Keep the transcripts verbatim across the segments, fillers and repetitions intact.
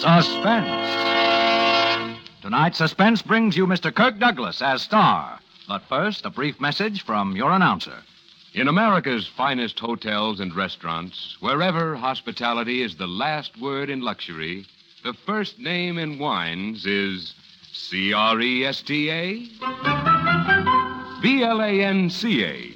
Suspense. Tonight, Suspense brings you Mister Kirk Douglas as star. But first, a brief message from your announcer. In America's finest hotels and restaurants, wherever hospitality is the last word in luxury, the first name in wines is C R E S T A, B L A N C A.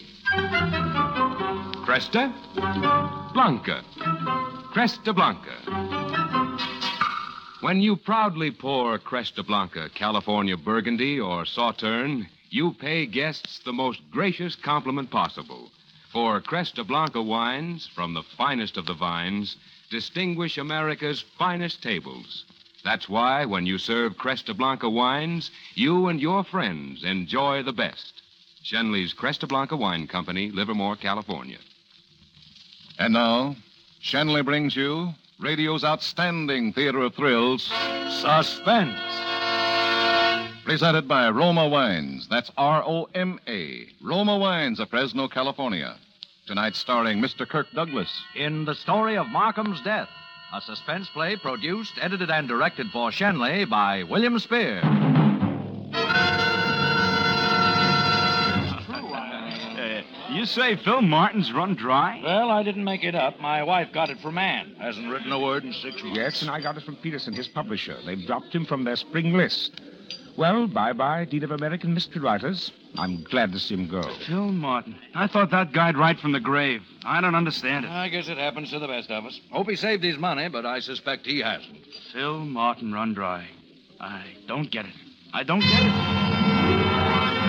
Cresta Blanca. Cresta Blanca. When you proudly pour Cresta Blanca, California Burgundy, or Sauterne, you pay guests the most gracious compliment possible. For Cresta Blanca wines, from the finest of the vines, distinguish America's finest tables. That's why, when you serve Cresta Blanca wines, you and your friends enjoy the best. Shenley's Cresta Blanca Wine Company, Livermore, California. And now, Shenley brings you radio's outstanding theater of thrills, Suspense. Presented by Roma Wines. That's R O M A. Roma Wines of Fresno, California. Tonight starring Mister Kirk Douglas. In The Story of Markham's Death, a suspense play produced, edited, and directed for Shenley by William Spear. You say Phil Martin's run dry? Well, I didn't make it up. My wife got it from Ann. Hasn't written a word in six months. Yes, and I got it from Peterson, his publisher. They've dropped him from their spring list. Well, bye-bye, deed of American mystery writers. I'm glad to see him go. Phil Martin. I thought that guy'd write from the grave. I don't understand it. I guess it happens to the best of us. Hope he saved his money, but I suspect he hasn't. Phil Martin run dry. I don't get it. I don't get it.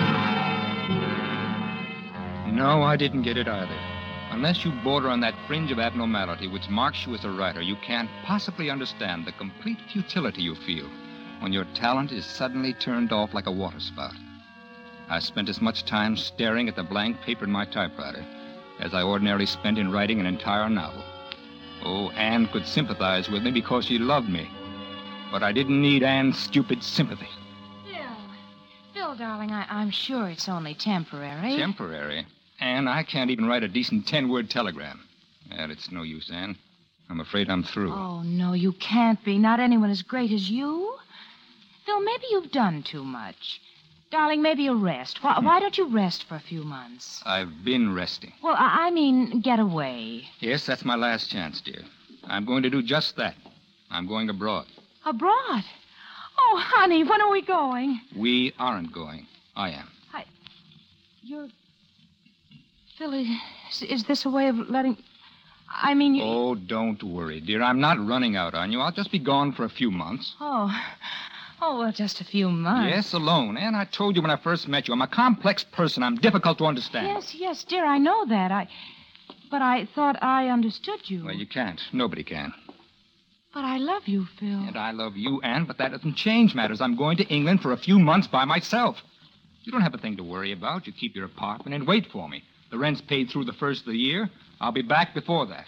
No, I didn't get it either. Unless you border on that fringe of abnormality which marks you as a writer, you can't possibly understand the complete futility you feel when your talent is suddenly turned off like a waterspout. I spent as much time staring at the blank paper in my typewriter as I ordinarily spent in writing an entire novel. Oh, Anne could sympathize with me because she loved me. But I didn't need Anne's stupid sympathy. Phil. Phil, darling, I, I'm sure it's only temporary. Temporary? Anne, I can't even write a decent ten-word telegram. And it's no use, Anne. I'm afraid I'm through. Oh, no, you can't be. Not anyone as great as you. Phil, maybe you've done too much. Darling, maybe you'll rest. Why, why don't you rest for a few months? I've been resting. Well, I, I mean, get away. Yes, that's my last chance, dear. I'm going to do just that. I'm going abroad. Abroad? Oh, honey, when are we going? We aren't going. I am. I... You're... Phil, is, is this a way of letting... I mean, you... Oh, don't worry, dear. I'm not running out on you. I'll just be gone for a few months. Oh... Oh, well, just a few months. Yes, alone. And I told you when I first met you, I'm a complex person. I'm difficult to understand. Yes, yes, dear, I know that. I... But I thought I understood you. Well, you can't. Nobody can. But I love you, Phil. And I love you, Anne, but that doesn't change matters. I'm going to England for a few months by myself. You don't have a thing to worry about. You keep your apartment and wait for me. The rent's paid through the first of the year. I'll be back before that.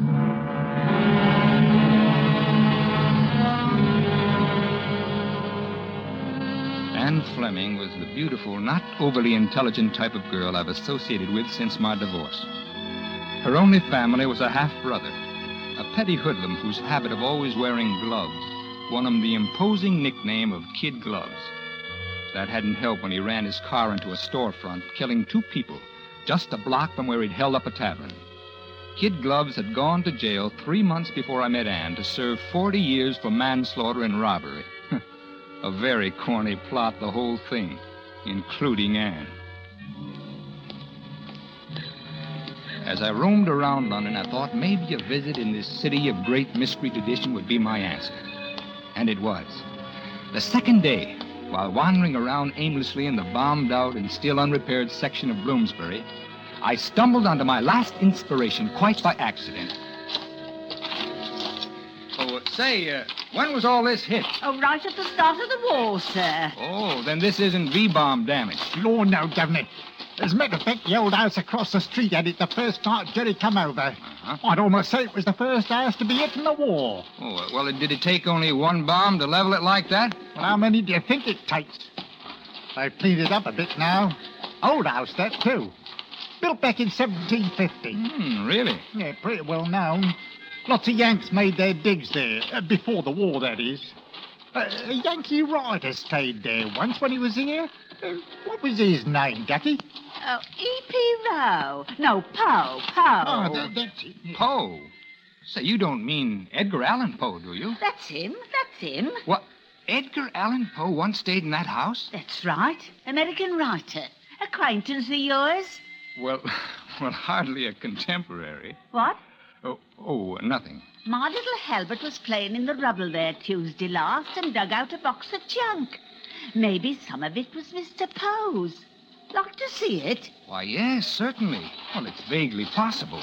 Anne Fleming was the beautiful, not overly intelligent type of girl I've associated with since my divorce. Her only family was a half-brother, a petty hoodlum whose habit of always wearing gloves won him the imposing nickname of Kid Gloves. That hadn't helped when he ran his car into a storefront, killing two people just a block from where he'd held up a tavern. Kid Gloves had gone to jail three months before I met Anne to serve forty years for manslaughter and robbery. A very corny plot, the whole thing, including Anne. As I roamed around London, I thought maybe a visit in this city of great mystery tradition would be my answer. And it was. The second day, while wandering around aimlessly in the bombed-out and still unrepaired section of Bloomsbury, I stumbled onto my last inspiration quite by accident. Oh, say, uh, when was all this hit? Oh, right at the start of the war, sir. Oh, then this isn't V-bomb damage. Lord, no, Governor. As a matter of fact, the old house across the street had it the first night Jerry come over. Uh-huh. I'd almost say it was the first house to be hit in the war. Oh, well, did it take only one bomb to level it like that? Well, how many do you think it takes? They've cleaned it up a bit now. Old house, that, too. Built back in seventeen fifty. Hmm, really? Yeah, pretty well known. Lots of Yanks made their digs there, uh, before the war, that is. Uh, a Yankee writer stayed there once when he was here. Uh, what was his name, Ducky? Oh, E P. Rowe. No, Poe. Poe. Oh, that, that's it. Poe? Say, you don't mean Edgar Allan Poe, do you? That's him. That's him. What? Edgar Allan Poe once stayed in that house? That's right. American writer. Acquaintance of yours? Well, well, hardly a contemporary. What? Oh, oh, nothing. My little Halbert was playing in the rubble there Tuesday last and dug out a box of junk. Maybe some of it was Mister Poe's. Like to see it? Why, yes, certainly. Well, it's vaguely possible.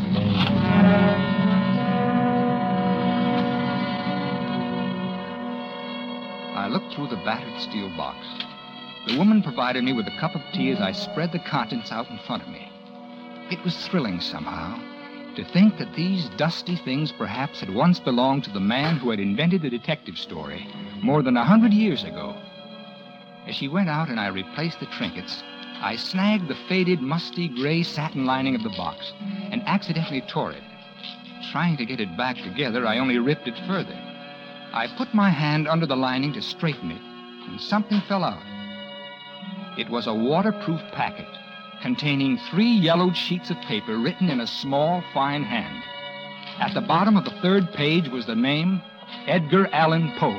I looked through the battered steel box. The woman provided me with a cup of tea as I spread the contents out in front of me. It was thrilling somehow to think that these dusty things perhaps had once belonged to the man who had invented the detective story more than a hundred years ago. As she went out and I replaced the trinkets, I snagged the faded, musty gray satin lining of the box and accidentally tore it. Trying to get it back together, I only ripped it further. I put my hand under the lining to straighten it, and something fell out. It was a waterproof packet containing three yellowed sheets of paper written in a small, fine hand. At the bottom of the third page was the name Edgar Allan Poe.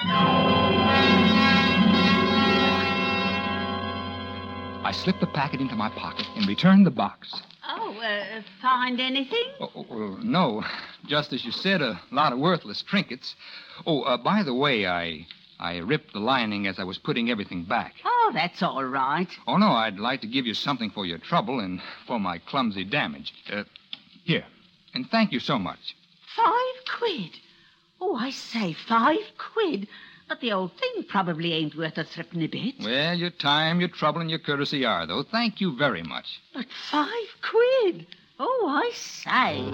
I slipped the packet into my pocket and returned the box. Oh, uh, find anything? Oh, oh, oh, no. Just as you said, a lot of worthless trinkets. Oh, uh, by the way, I I ripped the lining as I was putting everything back. Oh, that's all right. Oh, no, I'd like to give you something for your trouble and for my clumsy damage. Uh, here. And thank you so much. Five quid? Oh, I say, five quid. But the old thing probably ain't worth a threepenny bit. Well, your time, your trouble, and your courtesy are, though. Thank you very much. But five quid? Oh, I say.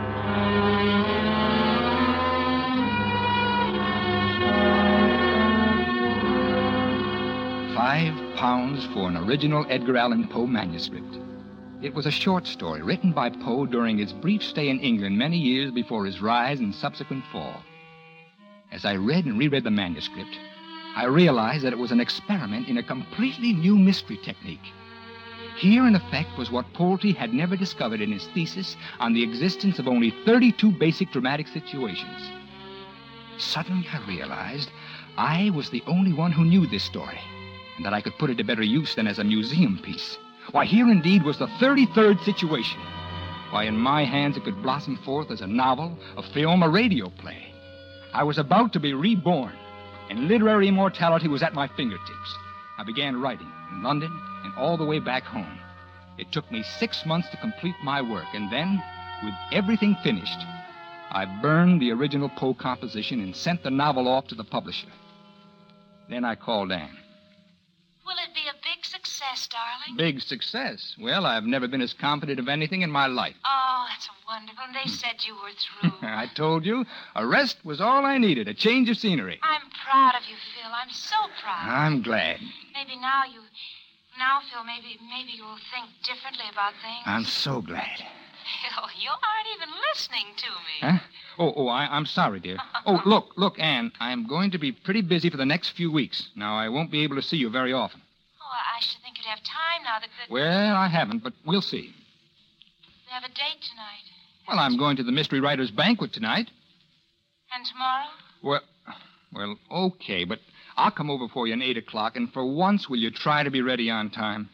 Five pounds for an original Edgar Allan Poe manuscript. It was a short story written by Poe during his brief stay in England many years before his rise and subsequent fall. As I read and reread the manuscript, I realized that it was an experiment in a completely new mystery technique. Here, in effect, was what Pulte had never discovered in his thesis on the existence of only thirty-two basic dramatic situations. Suddenly, I realized I was the only one who knew this story, and that I could put it to better use than as a museum piece. Why, here indeed was the thirty-third situation. Why, in my hands it could blossom forth as a novel, a film, a radio play. I was about to be reborn, and literary immortality was at my fingertips. I began writing in London and all the way back home. It took me six months to complete my work, and then, with everything finished, I burned the original Poe composition and sent the novel off to the publisher. Then I called Anne. Will it be a big success, darling? Big success? Well, I've never been as confident of anything in my life. Oh, that's wonderful. And they said you were through. I told you, a rest was all I needed, a change of scenery. I'm proud of you, Phil. I'm so proud. I'm glad. Maybe now you... Now, Phil, maybe maybe you'll think differently about things. I'm so glad. Phil, you aren't even listening to me. Huh? Oh, oh, I, I'm sorry, dear. Oh, look, look, Anne, I'm going to be pretty busy for the next few weeks. Now, I won't be able to see you very often. Oh, I should think you'd have time now that... that... Well, I haven't, but we'll see. We have a date tonight. Well, I'm going to the Mystery Writers' Banquet tonight. And tomorrow? Well, well, okay, but I'll come over for you at eight o'clock, and for once, will you try to be ready on time?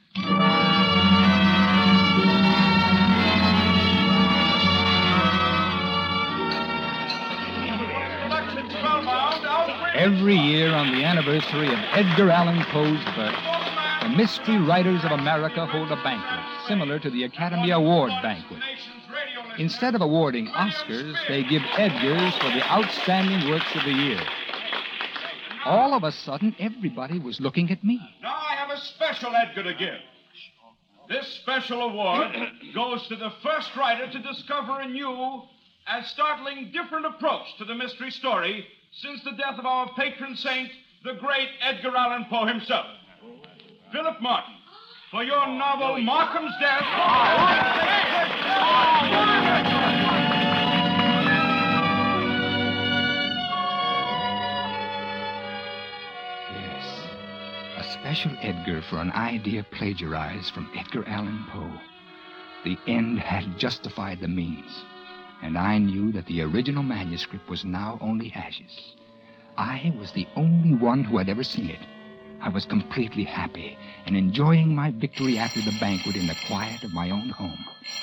Every year on the anniversary of Edgar Allan Poe's birth, the Mystery Writers of America hold a banquet similar to the Academy Award banquet. Instead of awarding Oscars, they give Edgars for the outstanding works of the year. All of a sudden, everybody was looking at me. Now I have a special Edgar to give. This special award goes to the first writer to discover a new and startling different approach to the mystery story since the death of our patron saint, the great Edgar Allan Poe himself. Philip Martin, for your novel Markham's Death. special Edgar for an idea plagiarized from Edgar Allan Poe. The end had justified the means, and I knew that the original manuscript was now only ashes. I was the only one who had ever seen it. I was completely happy and enjoying my victory after the banquet in the quiet of my own home.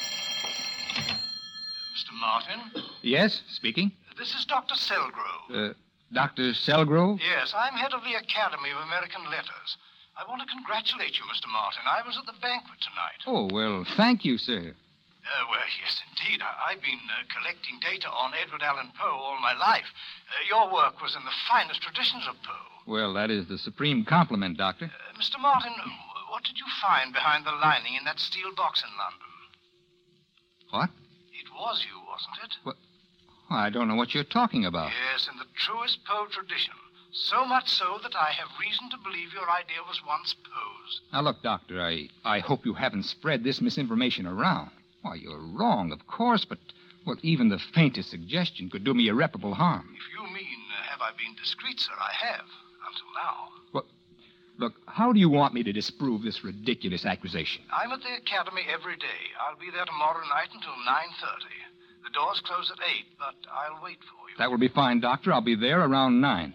Mister Martin? Yes, speaking. This is Doctor Selgrove. Uh, Doctor Selgrove? Yes, I'm head of the Academy of American Letters. I want to congratulate you, Mister Martin. I was at the banquet tonight. Oh, well, thank you, sir. Uh, well, yes, indeed. I- I've been uh, collecting data on Edward Allan Poe all my life. Uh, your work was in the finest traditions of Poe. Well, that is the supreme compliment, Doctor. Uh, Mister Martin, what did you find behind the lining in that steel box in London? What? It was you, wasn't it? What? I don't know what you're talking about. Yes, in the truest Poe tradition. So much so that I have reason to believe your idea was once Poe's. Now, look, Doctor, I, I hope you haven't spread this misinformation around. Why, you're wrong, of course, but, well, even the faintest suggestion could do me irreparable harm. If you mean, uh, have I been discreet, sir, I have, until now. Well, look, how do you want me to disprove this ridiculous accusation? I'm at the Academy every day. I'll be there tomorrow night until nine thirty. The doors close at eight, but I'll wait for you. That will be fine, Doctor. I'll be there around nine.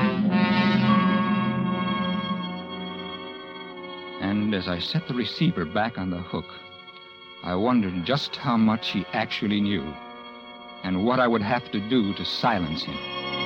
And as I set the receiver back on the hook, I wondered just how much he actually knew and what I would have to do to silence him.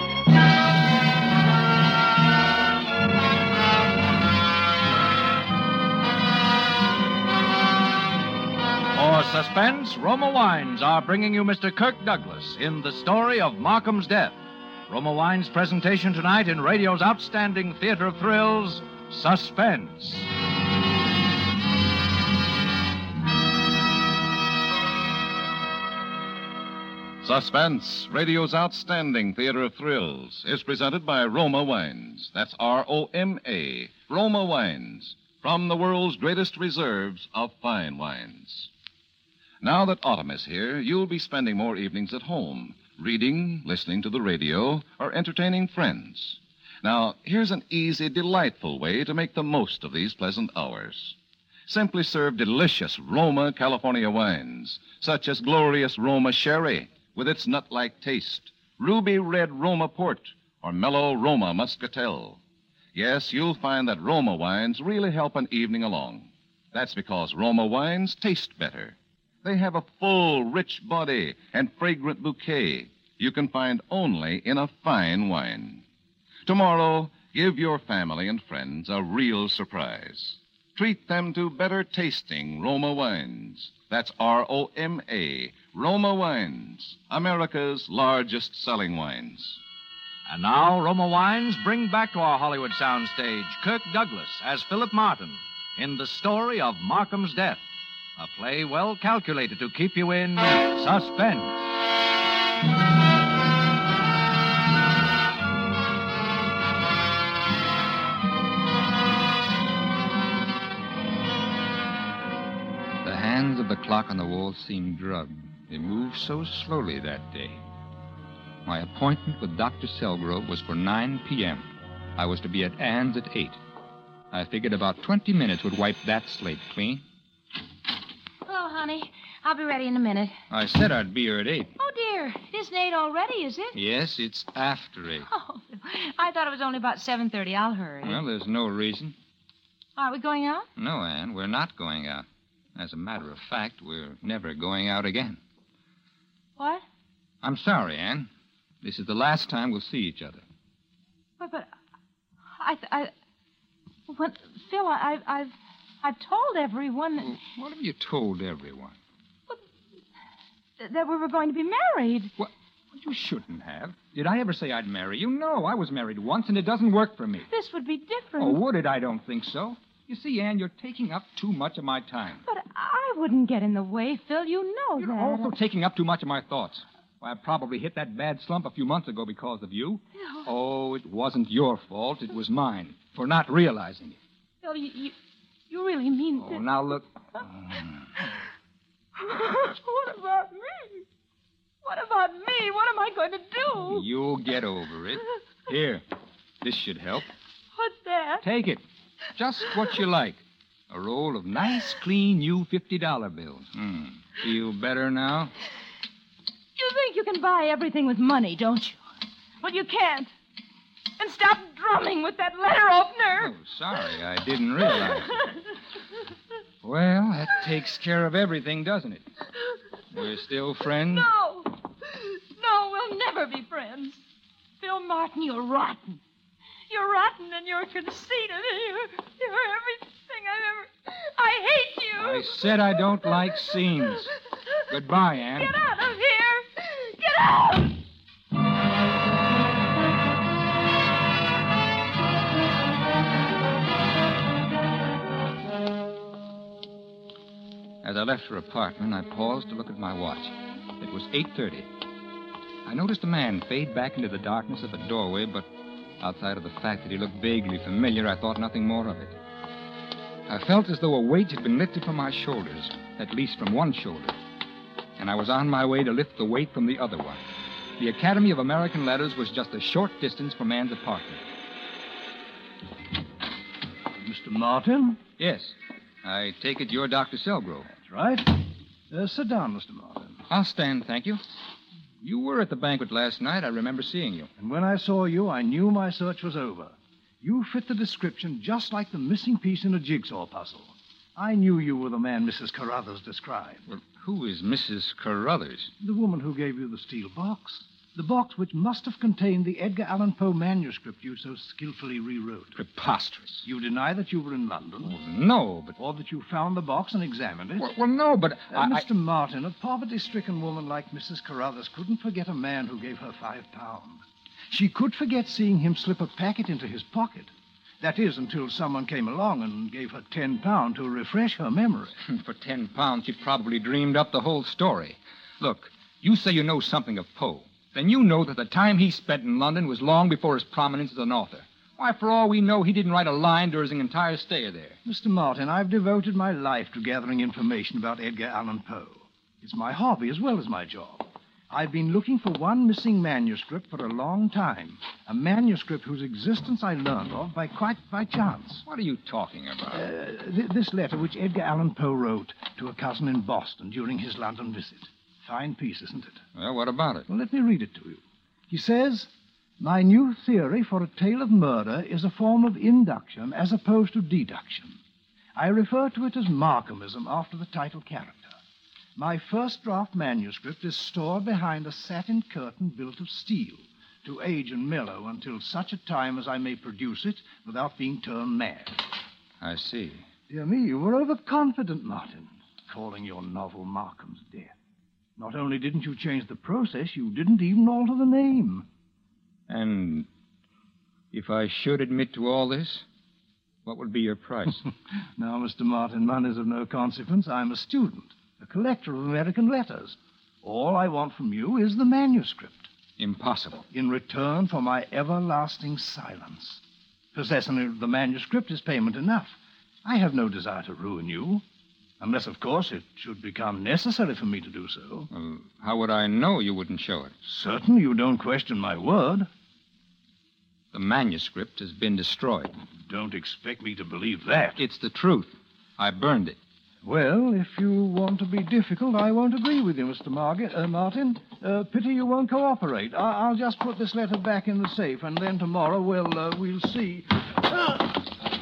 For suspense, Roma Wines are bringing you Mister Kirk Douglas in The Story of Markham's Death. Roma Wines' presentation tonight in radio's outstanding theater of thrills, Suspense. Suspense, radio's outstanding theater of thrills, is presented by Roma Wines. That's R O M A, Roma Wines, from the world's greatest reserves of fine wines. Now that autumn is here, you'll be spending more evenings at home, reading, listening to the radio, or entertaining friends. Now, here's an easy, delightful way to make the most of these pleasant hours. Simply serve delicious Roma California wines, such as glorious Roma Sherry, with its nut-like taste, ruby red Roma Port, or mellow Roma Muscatel. Yes, you'll find that Roma wines really help an evening along. That's because Roma wines taste better. They have a full, rich body and fragrant bouquet you can find only in a fine wine. Tomorrow, give your family and friends a real surprise. Treat them to better tasting Roma wines. That's R O M A, Roma Wines, America's largest selling wines. And now, Roma Wines bring back to our Hollywood soundstage Kirk Douglas as Philip Martin in The Story of Markham's Death, a play well calculated to keep you in suspense. The hands of the clock on the wall seemed drugged. They moved so slowly that day. My appointment with Doctor Selgrove was for nine p.m. I was to be at Ann's at eight. I figured about twenty minutes would wipe that slate clean. Hello, honey. I'll be ready in a minute. I said I'd be here at eight. Oh, dear. It isn't eight already, is it? Yes, it's after eight. Oh, I thought it was only about seven thirty. I'll hurry. Well, there's no reason. Are we going out? No, Ann, we're not going out. As a matter of fact, we're never going out again. What? I'm sorry, Ann. This is the last time we'll see each other. But, but I, I, when, Phil, I, I've, I've told everyone that, What have you told everyone? that we were going to be married. What? You shouldn't have. Did I ever say I'd marry you? No, I was married once, and it doesn't work for me. This would be different. Oh, would it? I don't think so. You see, Ann, you're taking up too much of my time. But I wouldn't get in the way, Phil. You know You're that. also taking up too much of my thoughts. Why, I probably hit that bad slump a few months ago because of you. No. Oh, it wasn't your fault. It was mine for not realizing it. Phil, you, you, you really mean Oh, that... now look. What about me? What about me? What am I going to do? You'll get over it. Here, this should help. What's that? Take it. just what you like. A roll of nice, clean, new fifty dollar bills. Hmm. Feel better now? You think you can buy everything with money, don't you? Well, you can't. And stop drumming with that letter opener. Oh, sorry. I didn't realize. Well, that takes care of everything, doesn't it? We're still friends? No. No, we'll never be friends. Phil Martin, you're rotten. You're rotten and you're conceited and you're, you're everything I've ever... I hate you. I said I don't like scenes. Goodbye, Anne. Get out of here. Get out. As I left her apartment, I paused to look at my watch. It was eight thirty. I noticed a man fade back into the darkness of a doorway, but outside of the fact that he looked vaguely familiar, I thought nothing more of it. I felt as though a weight had been lifted from my shoulders, at least from one shoulder, and I was on my way to lift the weight from the other one. The Academy of American Letters was just a short distance from Anne's apartment. Mister Martin? Yes. I take it you're Doctor Selgrove. That's right. Uh, sit down, Mister Martin. I'll stand, thank you. You were at the banquet last night. I remember seeing you. And when I saw you, I knew my search was over. You fit the description just like the missing piece in a jigsaw puzzle. I knew you were the man Missus Carruthers described. Well, who is Missus Carruthers? The woman who gave you the steel box. The box which must have contained the Edgar Allan Poe manuscript you so skillfully rewrote. Preposterous. You deny that you were in London? Oh, no, but... Or that you found the box and examined it? Well, well no, but... Uh, I, Mister I... Martin, a poverty-stricken woman like Missus Carruthers couldn't forget a man who gave her five pounds. She could forget seeing him slip a packet into his pocket. That is, until someone came along and gave her ten pounds to refresh her memory. For ten pounds, she probably dreamed up the whole story. Look, you say you know something of Poe. Then you know that the time he spent in London was long before his prominence as an author. Why, for all we know, he didn't write a line during his entire stay there. Mister Martin, I've devoted my life to gathering information about Edgar Allan Poe. It's my hobby as well as my job. I've been looking for one missing manuscript for a long time. A manuscript whose existence I learned of by quite by chance. What are you talking about? Uh, th- this letter which Edgar Allan Poe wrote to a cousin in Boston during his London visit. Fine piece, isn't it? Well, what about it? Well, let me read it to you. He says, "My new theory for a tale of murder is a form of induction as opposed to deduction. I refer to it as Markhamism after the title character. My first draft manuscript is stored behind a satin curtain built of steel to age and mellow until such a time as I may produce it without being turned mad." I see. Dear me, you were overconfident, Martin, calling your novel Markham's Death. Not only didn't you change the process, you didn't even alter the name. And if I should admit to all this, what would be your price? Now, Mister Martin, money's of no consequence. I'm a student, a collector of American letters. All I want from you is the manuscript. Impossible. In return for my everlasting silence. Possessing the manuscript is payment enough. I have no desire to ruin you. Unless, of course, it should become necessary for me to do so. Well, how would I know you wouldn't show it? Certain you don't question my word. The manuscript has been destroyed. Don't expect me to believe that. It's the truth. I burned it. Well, if you want to be difficult, I won't agree with you, Mister Marget, uh, Martin. Uh, pity you won't cooperate. I- I'll just put this letter back in the safe, and then tomorrow we'll, uh, we'll see. Uh...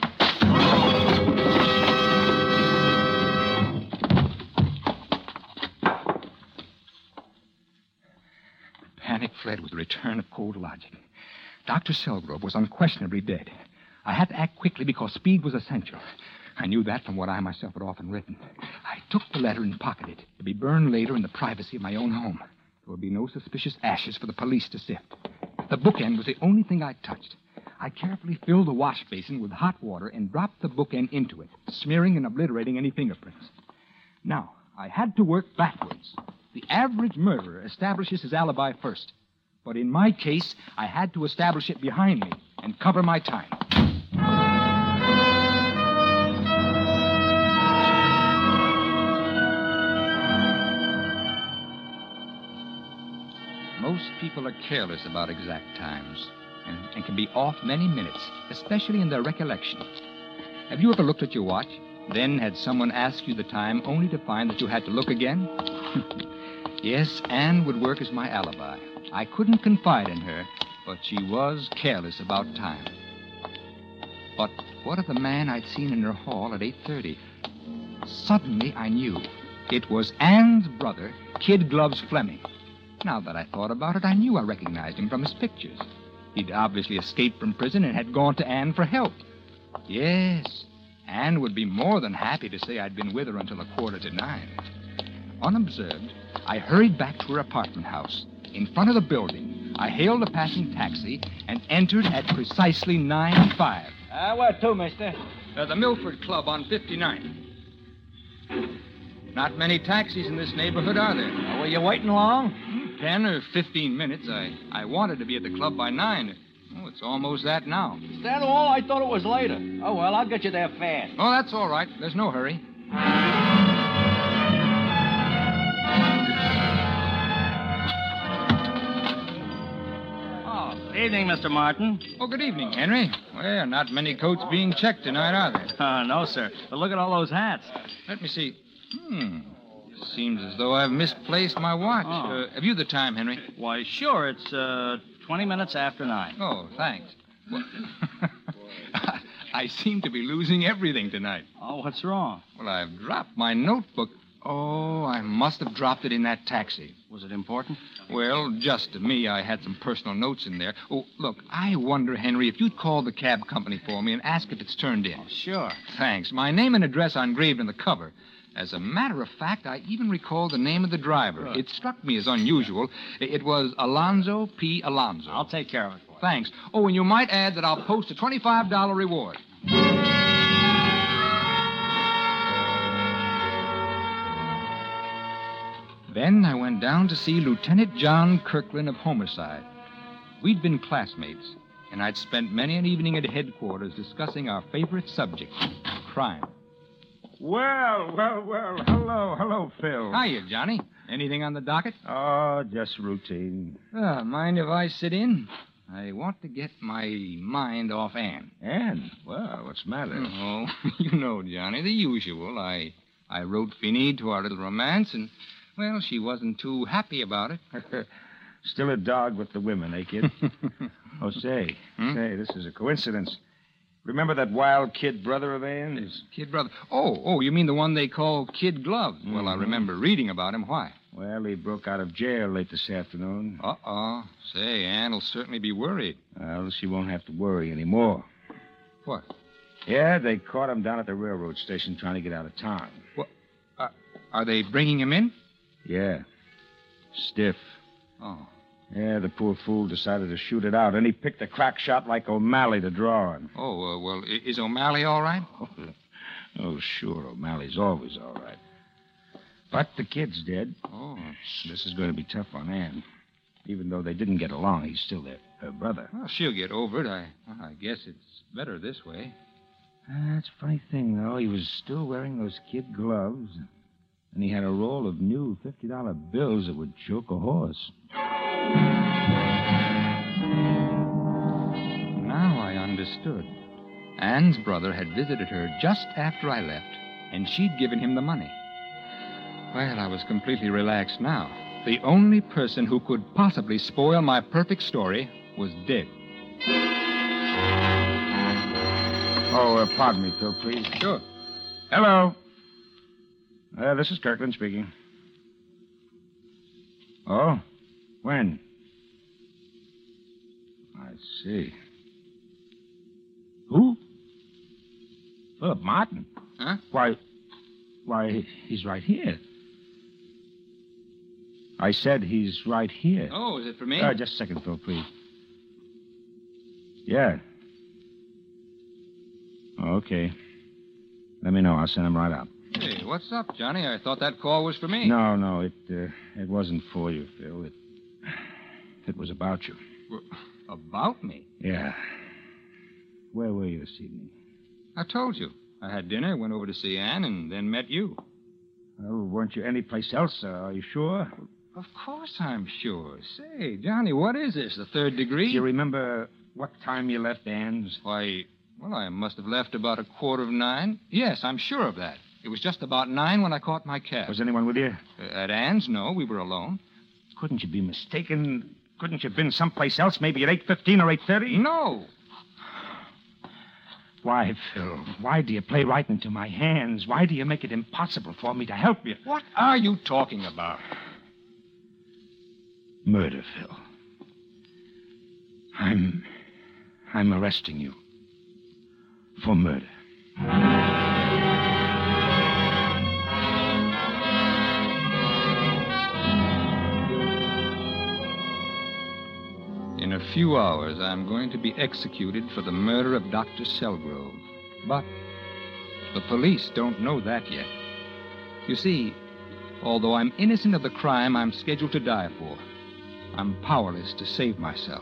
Panic fled with the return of cold logic. Doctor Selgrove was unquestionably dead. I had to act quickly because speed was essential. I knew that from what I myself had often written. I took the letter and pocketed it to be burned later in the privacy of my own home. There would be no suspicious ashes for the police to sift. The bookend was the only thing I touched. I carefully filled the wash basin with hot water and dropped the bookend into it, smearing and obliterating any fingerprints. Now, I had to work backwards. The average murderer establishes his alibi first. But in my case, I had to establish it behind me and cover my time. Most people are careless about exact times and, and can be off many minutes, especially in their recollection. Have you ever looked at your watch, then had someone ask you the time only to find that you had to look again? Yes, Anne would work as my alibi. I couldn't confide in her, but she was careless about time. But what of the man I'd seen in her hall at eight thirty? Suddenly I knew. It was Anne's brother, Kid Gloves Fleming. Now that I thought about it, I knew I recognized him from his pictures. He'd obviously escaped from prison and had gone to Anne for help. Yes, Anne would be more than happy to say I'd been with her until a quarter to nine. Unobserved, I hurried back to her apartment house. In front of the building, I hailed a passing taxi and entered at precisely nine five. Uh, where to, mister? Uh, the Milford Club on fifty-nine. Not many taxis in this neighborhood, are there? Uh, were you waiting long? Ten or fifteen minutes. I, I wanted to be at the club by nine. Oh, it's almost that now. Is that all? I thought it was later. Oh, well, I'll get you there fast. Oh, that's all right. There's no hurry. Evening, Mister Martin. Oh, good evening, Henry. Well, not many coats being checked tonight, are there? Uh, no, sir. But look at all those hats. Let me see. Hmm. Seems as though I've misplaced my watch. Oh. Uh, have you the time, Henry? Why, sure. It's uh, twenty minutes after nine. Oh, thanks. Well, I seem to be losing everything tonight. Oh, what's wrong? Well, I've dropped my notebook. Oh, I must have dropped it in that taxi. Was it important? Well, just to me, I had some personal notes in there. Oh, look, I wonder, Henry, if you'd call the cab company for me and ask if it's turned in. Oh, sure. Thanks. My name and address are engraved on the cover. As a matter of fact, I even recall the name of the driver. Good. It struck me as unusual. It was Alonzo P. Alonzo. I'll take care of it for you. Thanks. Oh, and you might add that I'll post a twenty-five dollars reward. Then I went down to see Lieutenant John Kirkland of Homicide. We'd been classmates, and I'd spent many an evening at headquarters discussing our favorite subject, crime. Well, well, well. Hello, hello, Phil. Hiya, Johnny. Anything on the docket? Oh, just routine. Uh, mind if I sit in? I want to get my mind off Anne. Anne? Well, what's the matter? Oh, you know, Johnny, the usual. I, I wrote Finney to our little romance, and... well, she wasn't too happy about it. Still a dog with the women, eh, kid? Oh, say, Hmm? say, this is a coincidence. Remember that wild kid brother of Anne's? Kid brother. Oh, oh, you mean the one they call Kid Gloves? Mm-hmm. Well, I remember reading about him. Why? Well, he broke out of jail late this afternoon. Uh-oh. Say, Anne'll certainly be worried. Well, she won't have to worry anymore. What? Yeah, they caught him down at the railroad station trying to get out of town. What? Uh, are they bringing him in? Yeah. Stiff. Oh. Yeah, the poor fool decided to shoot it out, and he picked a crack shot like O'Malley to draw on. Oh, uh, well, i- is O'Malley all right? Oh, sure, O'Malley's always all right. But the kid's dead. Oh. This is going to be tough on Anne. Even though they didn't get along, he's still their, her brother. Well, she'll get over it. I, I guess it's better this way. That's a funny thing, though. He was still wearing those kid gloves. And he had a roll of new fifty dollar bills that would choke a horse. Now I understood. Anne's brother had visited her just after I left, and she'd given him the money. Well, I was completely relaxed now. The only person who could possibly spoil my perfect story was dead. Oh, uh, pardon me, Phil, please. Sure. Hello. Uh, this is Kirkland speaking. Oh? When? I see. Who? Philip Martin. Huh? Why, why, he's right here. I said he's right here. Oh, is it for me? Uh, just a second, Phil, please. Yeah. Okay. Let me know. I'll send him right out. Hey, what's up, Johnny? I thought that call was for me. No, no, it uh, it wasn't for you, Phil. It it was about you. Well, about me? Yeah. Where were you this evening? I told you. I had dinner, went over to see Anne, and then met you. Well, weren't you anyplace else? Uh, are you sure? Of course I'm sure. Say, Johnny, what is this, the third degree? Do you remember what time you left Anne's? Why, Well, I must have left about a quarter of nine. Yes, I'm sure of that. It was just about nine when I caught my cab. Was anyone with you? Uh, at Ann's? No, we were alone. Couldn't you be mistaken? Couldn't you have been someplace else, maybe at eight fifteen or eight thirty? No. Why, Phil? Why do you play right into my hands? Why do you make it impossible for me to help you? What are you talking about? Murder, Phil. I'm... I'm arresting you. For murder. In a few hours, I'm going to be executed for the murder of Doctor Selgrove. But the police don't know that yet. You see, although I'm innocent of the crime I'm scheduled to die for, I'm powerless to save myself.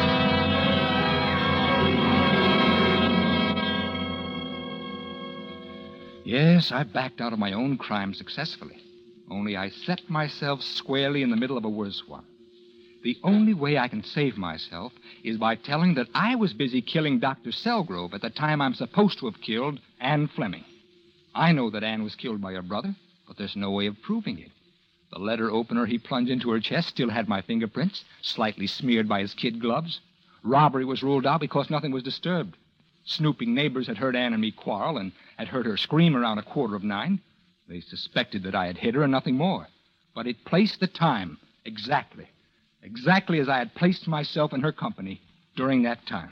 Yes, I backed out of my own crime successfully. Only I set myself squarely in the middle of a worse one. The only way I can save myself is by telling that I was busy killing Doctor Selgrove at the time I'm supposed to have killed Anne Fleming. I know that Anne was killed by her brother, but there's no way of proving it. The letter opener he plunged into her chest still had my fingerprints, slightly smeared by his kid gloves. Robbery was ruled out because nothing was disturbed. Snooping neighbors had heard Anne and me quarrel and had heard her scream around a quarter of nine. They suspected that I had hit her and nothing more. But it placed the time exactly, exactly as I had placed myself in her company during that time.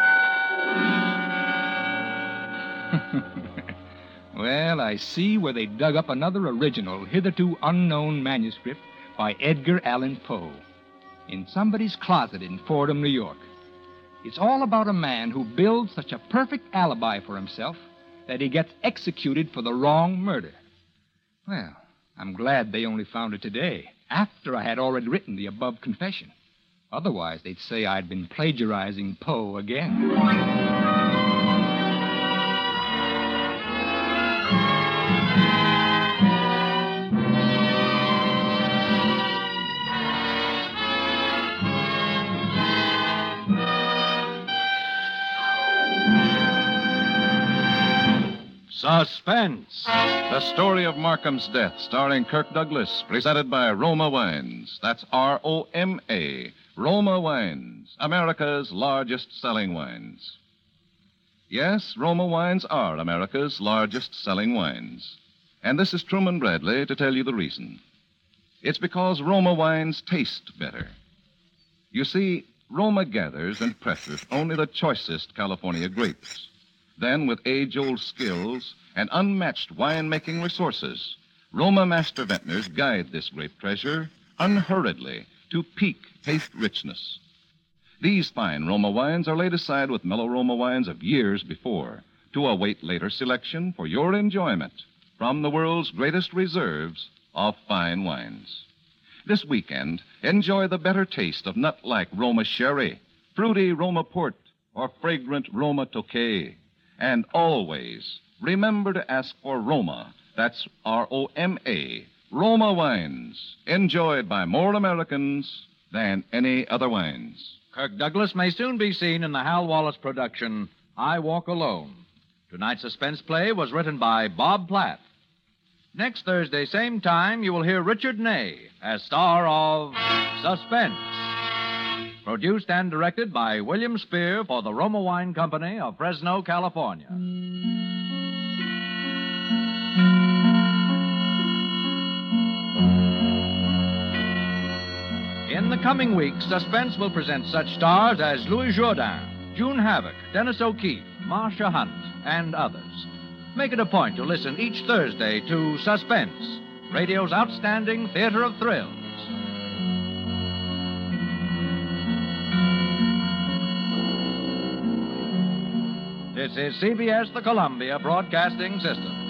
Well, I see where they dug up another original, hitherto unknown manuscript by Edgar Allan Poe in somebody's closet in Fordham, New York. It's all about a man who builds such a perfect alibi for himself that he gets executed for the wrong murder. Well, I'm glad they only found it today, after I had already written the above confession. Otherwise, they'd say I'd been plagiarizing Poe again. Suspense. The story of Markham's death, starring Kirk Douglas, presented by Roma Wines. That's R O M A. Roma Wines, America's largest selling wines. Yes, Roma Wines are America's largest selling wines. And this is Truman Bradley to tell you the reason. It's because Roma Wines taste better. You see, Roma gathers and presses only the choicest California grapes. Then, with age-old skills and unmatched wine-making resources, Roma master vintners guide this grape treasure unhurriedly to peak taste richness. These fine Roma wines are laid aside with mellow Roma wines of years before to await later selection for your enjoyment from the world's greatest reserves of fine wines. This weekend, enjoy the better taste of nut-like Roma sherry, fruity Roma port, or fragrant Roma Tokay. And always remember to ask for Roma. That's R O M A. Roma wines, enjoyed by more Americans than any other wines. Kirk Douglas may soon be seen in the Hal Wallace production, I Walk Alone. Tonight's suspense play was written by Bob Platt. Next Thursday, same time, you will hear Richard Ney as star of Suspense. Produced and directed by William Spear for the Roma Wine Company of Fresno, California. In the coming weeks, Suspense will present such stars as Louis Jourdain, June Havoc, Dennis O'Keefe, Marcia Hunt, and others. Make it a point to listen each Thursday to Suspense, radio's outstanding theater of thrills. This is C B S, the Columbia Broadcasting System.